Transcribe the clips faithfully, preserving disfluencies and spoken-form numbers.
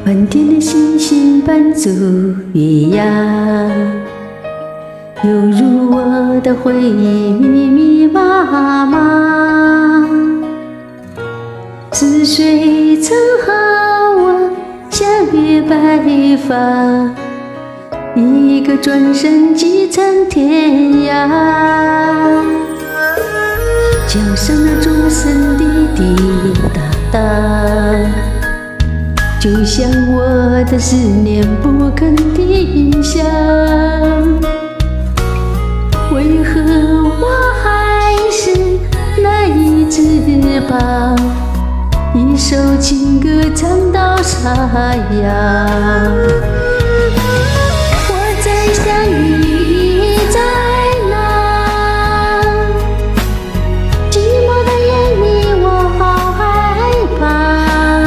满天的星星伴著月牙，犹如我的回忆密密麻麻。似水成河，我像月白发，一个转身即成天涯。桥上那钟声滴滴答答，就像我的思念不肯停下。为何我还是那一只豹，一首情歌唱到沙哑？我在想你在哪，寂寞的夜里我好害怕。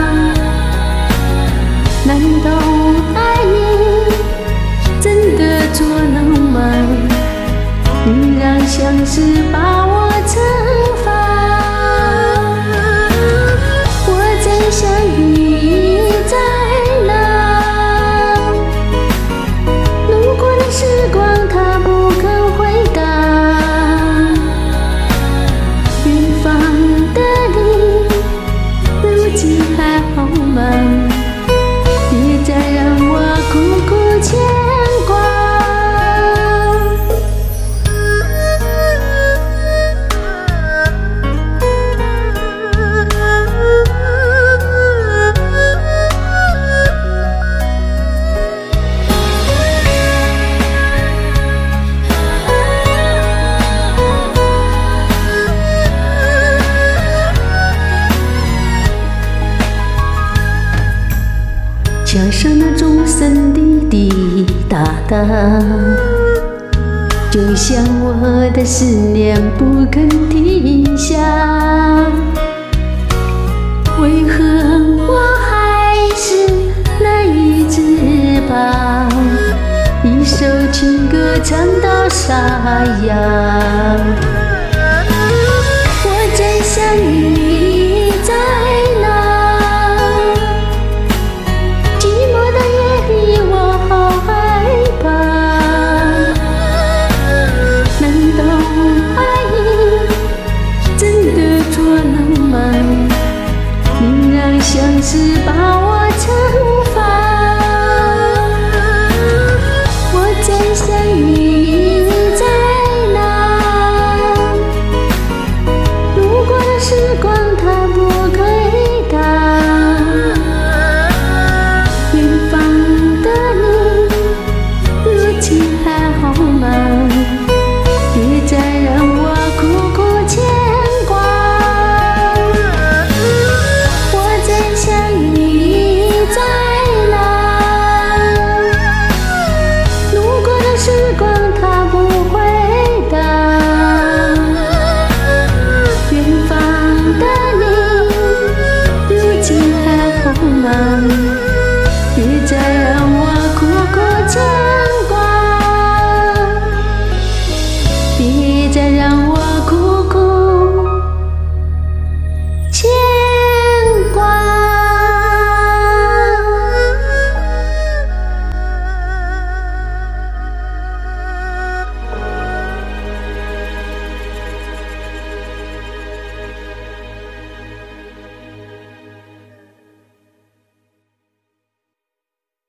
难道爱你真的作弄吗？依然像是把我惩罚。我在想你在哪，路过的时光它不肯回答。远方的你如今还好吗？别再让我苦苦牵挂。桥上那钟声滴滴答答，就像我的思念不肯停下。为何我还是那一只豹，一首情歌唱到沙哑？我在想你